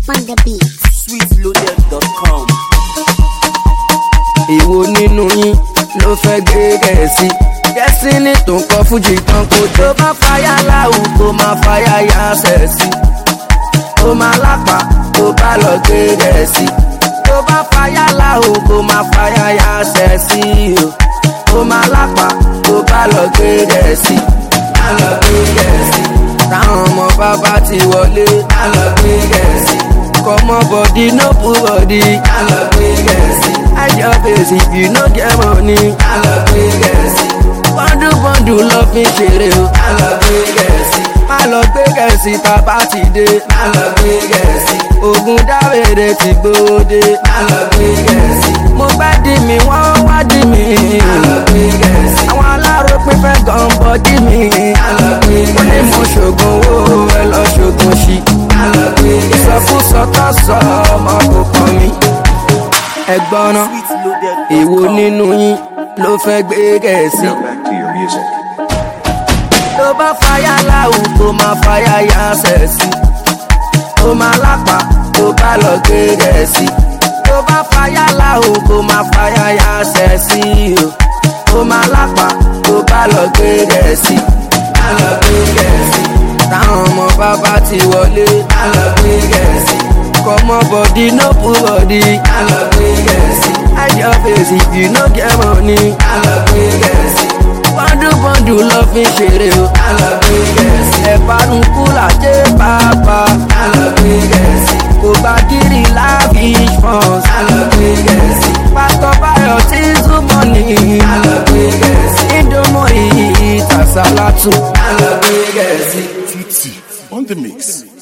on the beat. Sweetloaded.com. Èwo nínú yín ló fẹ́ gbé Gẹ̀ẹ́sì? Destiny tó ń kọ fújì tán kó tó bá fàyà láwù kó máa fàyà yá sẹ̀sì. Ó máa lápá tó bá lọ gbé Gẹ̀ẹ́sì. Tó bá fàyà láwù kó máa fàyà yá sẹ̀sì. Ó máa lápá tó bá lọ gbé Gẹ̀ẹ́sì. Á lọ gbé Gẹ̀ẹ́sì. Táwọn ọmọ bàbá ti wọlé. Á lọ gbé Gẹ̀ẹ́sì. Come on body, no pull body. I love big Gẹ̀ẹ́sì. Hide your face if you no get money. I love big Gẹ̀ẹ́sì. Bundle love me ṣeré o. I love big Gẹ̀ẹ́sì. Má lọ gbé Gẹ̀ẹ́sì tàbá ti dé. I love big Gẹ̀ẹ́sì. Ògùn dáwèrè ti gbówó dé. I love big Gẹ̀ẹ́sì. Mo bá dì mí, wọ́n wá dì mí. I love big Gẹ̀ẹ́sì. Àwọn aláròpin fẹ́ gan bọ́dí mi. I love big Gẹ̀ẹ́sì. Wọ́n ní mo ṣògùn owó ẹ lọ ṣògùn ṣí. I love big Gẹ̀ẹ́sì. Ìsọfúnsọ tó sọ ọmọ kò kàn mí. Ẹ̀gbọ́n náà, èwo nínú yín ló fẹ́ gbé Gẹ̀ẹ́sì? Tó bá fàyà láwù kó máa fàyà yá sẹ̀sì. Ó máa lápá tó bá lọ gbé Gẹ̀ẹ́sì. Tó bá fàyà láwù kó máa fàyà yá sẹ̀sì. Ó máa lápá tó bá lọ gbé Gẹ̀ẹ́sì. Á lọ gbé Gẹ̀ẹ́sì. Táwọn ọmọ bàbá ti wọlé. Á lọ gbé Gẹ̀ẹ́sì. Come on body, no pull body. I love big Gẹ̀ẹ́sì. Hide your face if you no get money. I love big Gẹ̀ẹ́sì. Bundle love me ṣeré o. I love big Gẹ̀ẹ́sì. Ẹ̀bánú kúlà jẹ́ pàápàá. I love big Gẹ̀ẹ́sì. Kò bá kiri lavish funds. I love big Gẹ̀ẹ́sì. Pásítọ̀ Báyọ̀ tí zoom money. I love big Gẹ̀ẹ́sì. Ìdòmọ̀ ìtàsálàtù. I love big Gẹ̀ẹ́sì. Tutti on the mix.